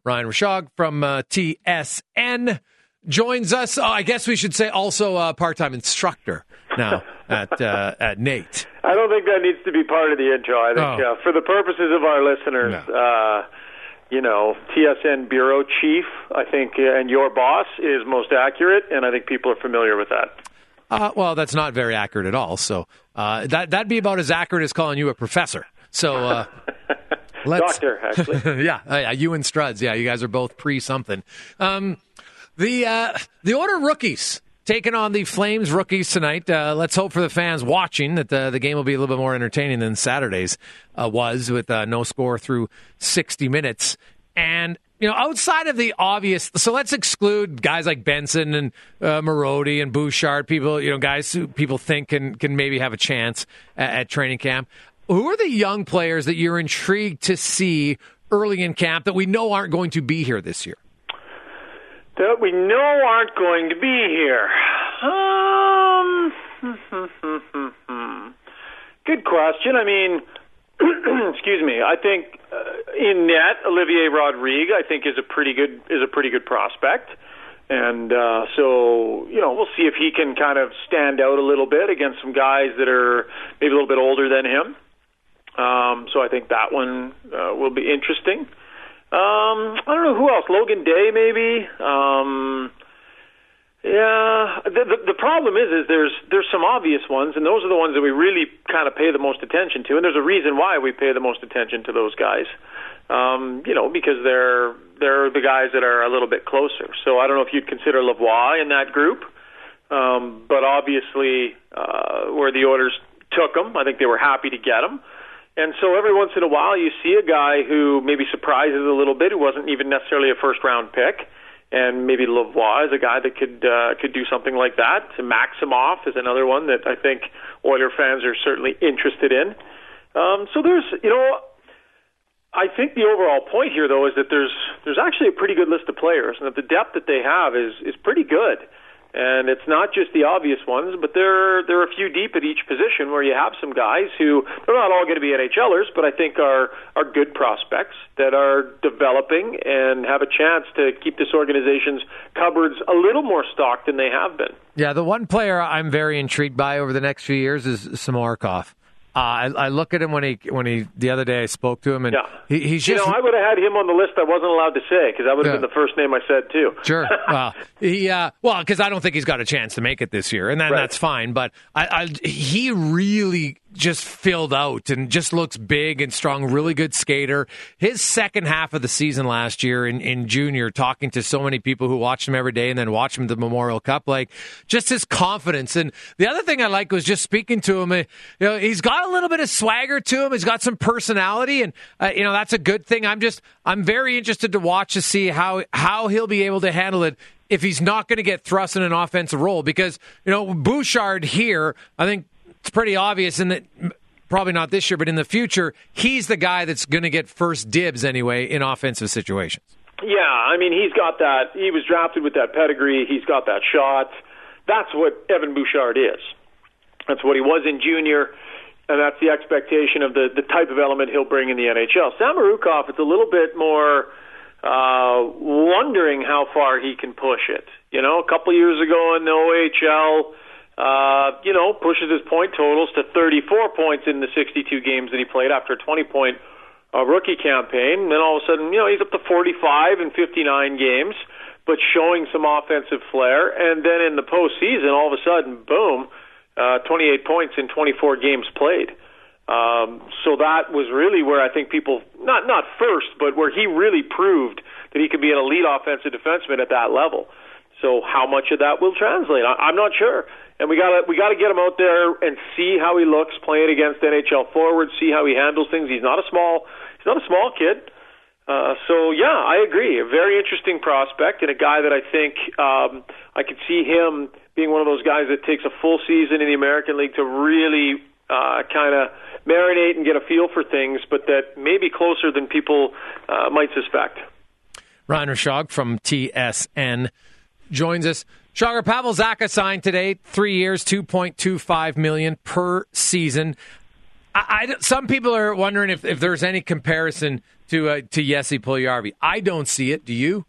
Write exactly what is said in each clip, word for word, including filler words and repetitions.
Ryan Rashog from uh, T S N joins us. Oh, I guess we should say also a part-time instructor now at uh, at Nate. I don't think that needs to be part of the intro. I think Oh. uh, for the purposes of our listeners, No. uh, you know, T S N bureau chief, I think, uh, and your boss is most accurate, and I think people are familiar with that. Uh, well, that's not very accurate at all. So uh, that that'd be about as accurate as calling you a professor. So. Uh, Let's, Doctor, actually. yeah, uh, yeah, you and Struds. Yeah, you guys are both pre something. Um, the uh, the Oilers rookies taking on the Flames rookies tonight. Uh, let's hope for the fans watching that the, the game will be a little bit more entertaining than Saturday's uh, was, with uh, no score through sixty minutes. And you know, outside of the obvious, so let's exclude guys like Benson and uh, Marody and Bouchard. People, you know, guys who people think can can maybe have a chance at, at training camp. Who are the young players that you're intrigued to see early in camp that we know aren't going to be here this year? That we know aren't going to be here. Um, good question. I mean, excuse me. I think uh, in net, Olivier Rodrigue, I think is a pretty good is a pretty good prospect. And uh, so, you know, we'll see if he can kind of stand out a little bit against some guys that are maybe a little bit older than him. Um, so I think that one uh, will be interesting. Um, I don't know who else. Logan Day, maybe. Um, yeah. The, the, the problem is, is there's there's some obvious ones, and those are the ones that we really kind of pay the most attention to. And there's a reason why we pay the most attention to those guys. Um, you know, because they're they're the guys that are a little bit closer. So I don't know if you'd consider Lavoie in that group, um, but obviously uh, where the Oilers took him, I think they were happy to get him. And so every once in a while you see a guy who maybe surprises a little bit, who wasn't even necessarily a first-round pick, and maybe Lavoie is a guy that could uh, could do something like that. Maximoff is another one that I think Oiler fans are certainly interested in. Um, so there's, you know, I think the overall point here, though, is that there's there's actually a pretty good list of players, and that the depth that they have is is pretty good. And it's not just the obvious ones, but there there are a few deep at each position where you have some guys who, they're not all going to be NHLers, but I think are are good prospects that are developing and have a chance to keep this organization's cupboards a little more stocked than they have been. Yeah, the one player I'm very intrigued by over the next few years is Samorukov. Uh, I, I look at him when he when he the other day I spoke to him, and yeah. he, he's just. You know, I would have had him on the list. I wasn't allowed to say because that would have Yeah. been the first name I said too. Sure. Well, he uh, well because I don't think he's got a chance to make it this year, and that, Right. that's fine. But I, I he really just filled out and just looks big and strong, really good skater. His second half of the season last year in, in junior, talking to so many people who watched him every day and then watched him at the Memorial Cup, like just his confidence. And the other thing I like was just speaking to him. Uh, you know, he's got a little bit of swagger to him. He's got some personality, and uh, you know that's a good thing. I'm just I'm very interested to watch to see how how he'll be able to handle it if he's not going to get thrust in an offensive role. Because you know Bouchard here, I think. It's pretty obvious in that, probably not this year, but in the future, he's the guy that's going to get first dibs anyway in offensive situations. Yeah, I mean, he's got that. He was drafted with that pedigree. He's got that shot. That's what Evan Bouchard is. That's what he was in junior, and that's the expectation of the, the type of element he'll bring in the N H L. Samorukov, it's a little bit more uh, wondering how far he can push it. You know, a couple years ago in the O H L, Uh, you know, pushes his point totals to thirty-four points in the sixty-two games that he played after a twenty-point uh, rookie campaign. And then all of a sudden, you know, he's up to forty-five in fifty-nine games, but showing some offensive flair. And then in the postseason, all of a sudden, boom, uh, twenty-eight points in twenty-four games played. Um, so that was really where I think people, not not first, but where he really proved that he could be an elite offensive defenseman at that level. So how much of that will translate? I, I'm not sure. And we got to we got to get him out there and see how he looks playing against N H L forwards. See how he handles things. He's not a small he's not a small kid. Uh, so yeah, I agree. A very interesting prospect and a guy that I think um, I could see him being one of those guys that takes a full season in the American League to really uh, kind of marinate and get a feel for things, but that may be closer than people uh, might suspect. Ryan Rashog from T S N joins us. Shagar, Pavel Zacha signed today, three years, two point two five million dollars per season. I, I, some people are wondering if, if there's any comparison to uh, to Jesse Puljujarvi. I don't see it. Do you?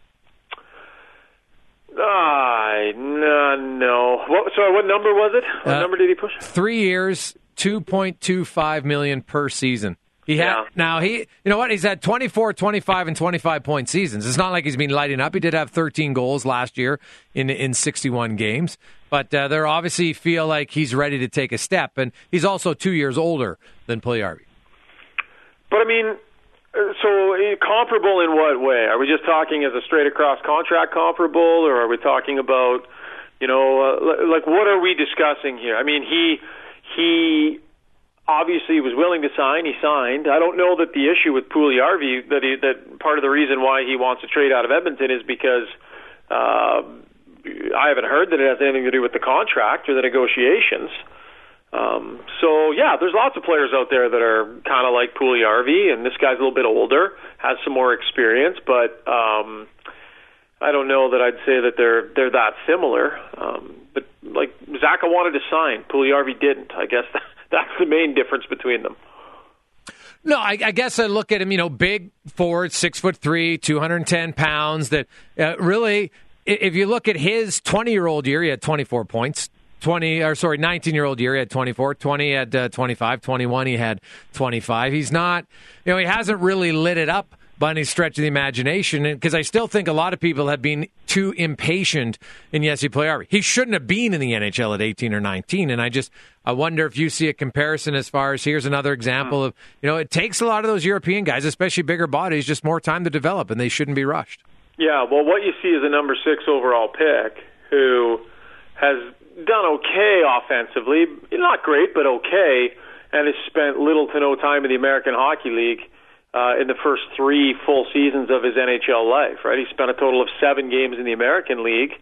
Uh, no, no. What, sorry, what number was it? What uh, number did he push? Three years, two point two five million dollars per season. He had, yeah. Now, he, you know what? He's had twenty-four, twenty-five, and twenty-five point seasons. It's not like he's been lighting up. He did have thirteen goals last year in in sixty-one games. But uh, they obviously feel like he's ready to take a step. And he's also two years older than Puljujarvi. But, I mean, so comparable in what way? Are we just talking as a straight-across contract comparable, or are we talking about, you know, uh, like what are we discussing here? I mean, he he... obviously, he was willing to sign. He signed. I don't know that the issue with Puljujarvi, that he, that part of the reason why he wants to trade out of Edmonton is because uh, I haven't heard that it has anything to do with the contract or the negotiations. Um, so, yeah, there's lots of players out there that are kind of like Puljujarvi, and this guy's a little bit older, has some more experience, but um, I don't know that I'd say that they're they're that similar. Um, but, like, Zacha wanted to sign. Puljujarvi didn't. I guess that, that's the main difference between them. No, I, I guess I look at him, you know, big forward, six foot three, two hundred ten pounds, that uh, really, if you look at his twenty-year-old year, he had twenty-four points. twenty or sorry, nineteen-year-old year, he had twenty-four. twenty, he had uh, twenty-five. twenty-one, he had twenty-five. He's not, you know, he hasn't really lit it up by any stretch of the imagination, because I still think a lot of people have been too impatient in Jesse Puljujarvi. He shouldn't have been in the N H L at eighteen or nineteen, and I just I wonder if you see a comparison as far as here's another example of, you know, it takes a lot of those European guys, especially bigger bodies, just more time to develop, and they shouldn't be rushed. Yeah, well, what you see is a number six overall pick who has done okay offensively, not great, but okay, and has spent little to no time in the American Hockey League uh, in the first three full seasons of his N H L life, right? He spent a total of seven games in the American League.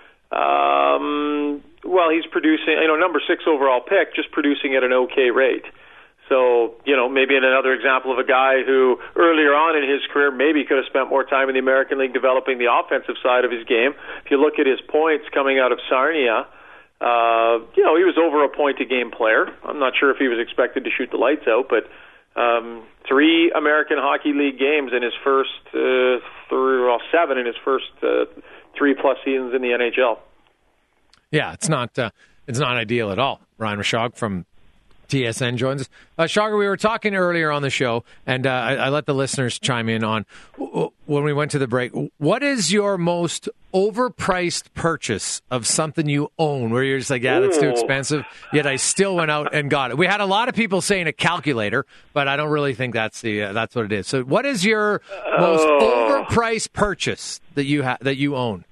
Um, well, he's producing, you know, number six overall pick, just producing at an okay rate. So, you know, maybe in another example of a guy who earlier on in his career maybe could have spent more time in the American League developing the offensive side of his game. If you look at his points coming out of Sarnia, uh, you know, he was over a point-a-game player. I'm not sure if he was expected to shoot the lights out, but um, three American Hockey League games in his first uh, three, well, seven in his first uh, three-plus seasons in the N H L. Yeah, it's not uh, it's not ideal at all. Ryan Rishaug from T S N joins us. Uh, Shagar, we were talking earlier on the show, and uh, I, I let the listeners chime in on when we went to the break. What is your most overpriced purchase of something you own, where you're just like, yeah, that's too expensive, yet I still went out and got it? We had a lot of people saying a calculator, but I don't really think that's the uh, that's what it is. So, what is your most Oh. overpriced purchase that you ha- that you own?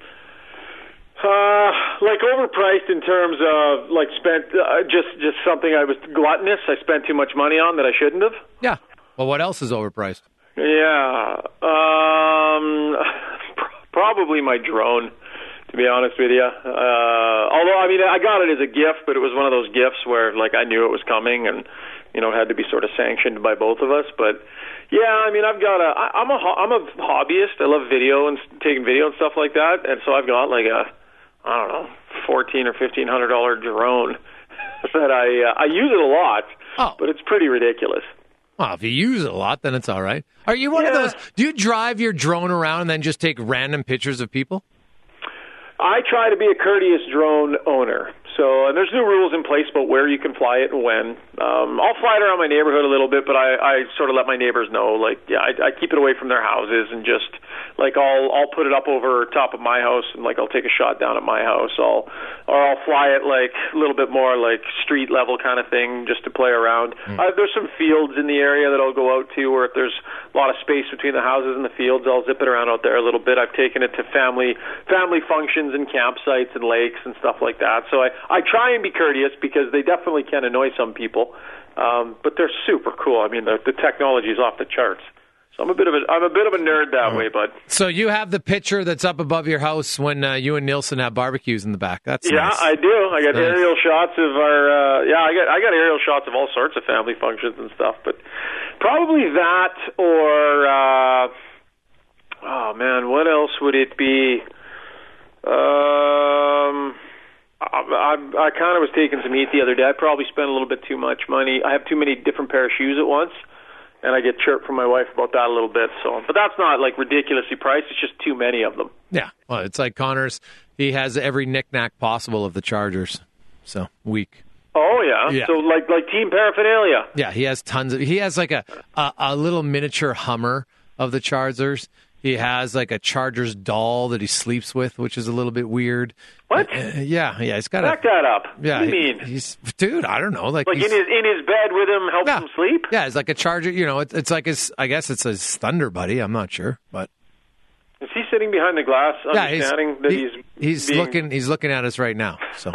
Uh, like overpriced in terms of like spent uh, just just something I was gluttonous. I spent too much money on that I shouldn't have. Yeah. Well, what else is overpriced? Yeah. Um, probably my drone, to be honest with you. Uh, although I mean I got it as a gift, but it was one of those gifts where like I knew it was coming, and you know it had to be sort of sanctioned by both of us. But yeah, I mean I've got a I, I'm a I'm a hobbyist. I love video and taking video and stuff like that, and so I've got like a I don't know, fourteen or fifteen hundred dollar drone that I uh, I use it a lot, oh. but it's pretty ridiculous. Well, if you use it a lot, then it's all right. Are you one yeah. of those? Do you drive your drone around and then just take random pictures of people? I try to be a courteous drone owner. So, and there's new rules in place about where you can fly it and when. Um, I'll fly it around my neighborhood a little bit, but I, I sort of let my neighbors know, like, yeah, I, I keep it away from their houses, and just, like, I'll I'll put it up over top of my house, and, like, I'll take a shot down at my house. I'll, or I'll fly it, like, a little bit more, like, street level kind of thing, just to play around. Mm. Uh, there's some fields in the area that I'll go out to, where if there's a lot of space between the houses and the fields, I'll zip it around out there a little bit. I've taken it to family family functions and campsites and lakes and stuff like that. So I, I try and be courteous, because they definitely can annoy some people, um, but they're super cool. I mean, the, the technology is off the charts. So I'm a bit of a I'm a bit of a nerd that oh. way, bud. So you have the picture that's up above your house when uh, you and Nielsen have barbecues in the back. That's yeah, nice. I do. I got nice. aerial shots of our uh, yeah, I got I got aerial shots of all sorts of family functions and stuff. But probably that, or uh, oh man, what else would it be? Um. I, I kind of was taking some heat the other day. I probably spent a little bit too much money. I have too many different pair of shoes at once, and I get chirped from my wife about that a little bit. So, but that's not like ridiculously priced. It's just too many of them. Yeah, well, it's like Connor's. He has every knick-knack possible of the Chargers. So weak. Oh yeah. yeah. So like like team paraphernalia. Yeah, he has tons of. He has like a a, a little miniature Hummer of the Chargers. He has like a Chargers doll that he sleeps with, which is a little bit weird. What? Uh, yeah, yeah. He's got Back a, that up. Yeah, what do you he, mean? He's dude. I don't know. Like, like in his in his bed with him, helps yeah, him sleep. Yeah, it's like a Charger. You know, it's it's like his. I guess it's his Thunder buddy. I'm not sure, but is he sitting behind the glass, understanding yeah, he's, that he, he's he's being... looking he's looking at us right now. So.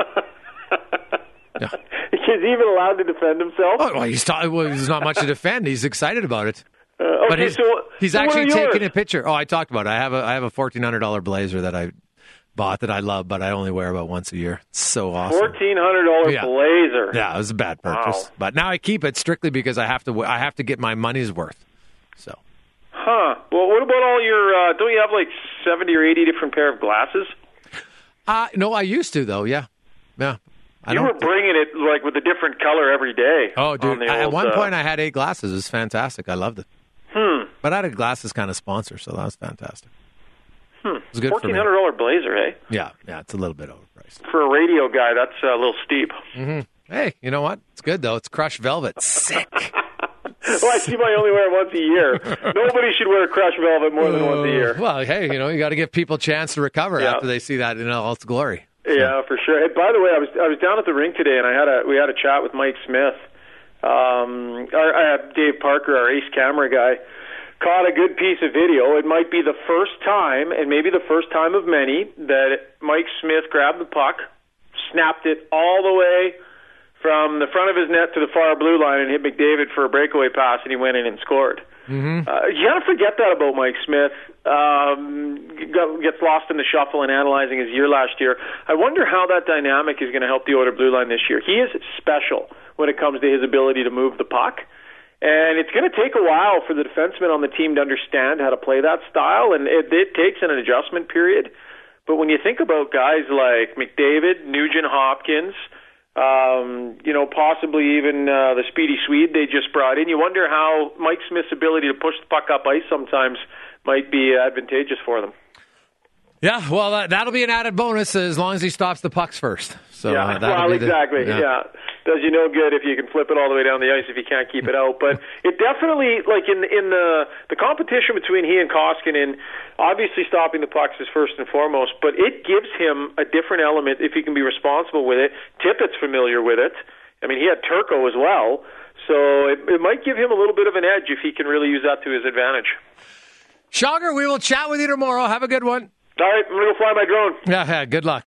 Yeah. Is he even allowed to defend himself? Oh, well, he's ta- well, there's not much to defend. He's excited about it. Uh, okay, but he's, so, he's so actually taking yours? a picture. Oh, I talked about it. I have a I have a fourteen hundred dollars blazer that I bought that I love, but I only wear about once a year. It's so awesome. fourteen hundred dollars yeah. blazer. Yeah, it was a bad purchase. Wow. But now I keep it strictly because I have to I have to get my money's worth. So. Huh. Well, what about all your, uh, don't you have like seventy or eighty different pair of glasses? Uh, no, I used to, though, yeah. Yeah. I you don't were bringing it like with a different color every day. Oh, dude. on I, old, at one uh, point, I had eight glasses. It was fantastic. I loved it. Hmm. But I had a glasses kind of sponsor, so that was fantastic. Hmm. It was good fourteen hundred dollars blazer, eh? Yeah, yeah, it's a little bit overpriced. For a radio guy, that's a little steep. Mm-hmm. Hey, you know what? It's good, though. It's crushed velvet. Sick. Well, I see I only wear it once a year. Nobody should wear crushed velvet more than once a year. Well, hey, you know, you got to give people a chance to recover yeah. after they see that in all its glory. So. Yeah, for sure. Hey, by the way, I was I was down at the rink today, and I had a we had a chat with Mike Smith. Um, our, uh, Dave Parker, our ace camera guy, caught a good piece of video. It might be the first time, and maybe the first time of many, that Mike Smith grabbed the puck, snapped it all the way from the front of his net to the far blue line and hit McDavid for a breakaway pass, and he went in and scored. Mm-hmm. Uh, you got to forget that about Mike Smith. Um, got, gets lost in the shuffle and analyzing his year last year. I wonder how that dynamic is going to help the Oilers blue line this year. He is special when it comes to his ability to move the puck. And it's going to take a while for the defensemen on the team to understand how to play that style, and it, it takes an adjustment period. But when you think about guys like McDavid, Nugent Hopkins, Um, you know, possibly even uh, the Speedy Swede they just brought in. You wonder how Mike Smith's ability to push the puck up ice sometimes might be advantageous for them. Yeah, well, that, that'll be an added bonus as long as he stops the pucks first. So, yeah, uh, well, the, exactly. yeah. yeah, does you no good if you can flip it all the way down the ice if you can't keep it out. But it definitely, like in in the the competition between he and Koskinen, obviously stopping the pucks is first and foremost. But it gives him a different element if he can be responsible with it. Tippett's familiar with it. I mean, he had Turco as well, so it, it might give him a little bit of an edge if he can really use that to his advantage. Shonger, we will chat with you tomorrow. Have a good one. All right, I'm going to go fly my drone. Yeah, yeah, good luck.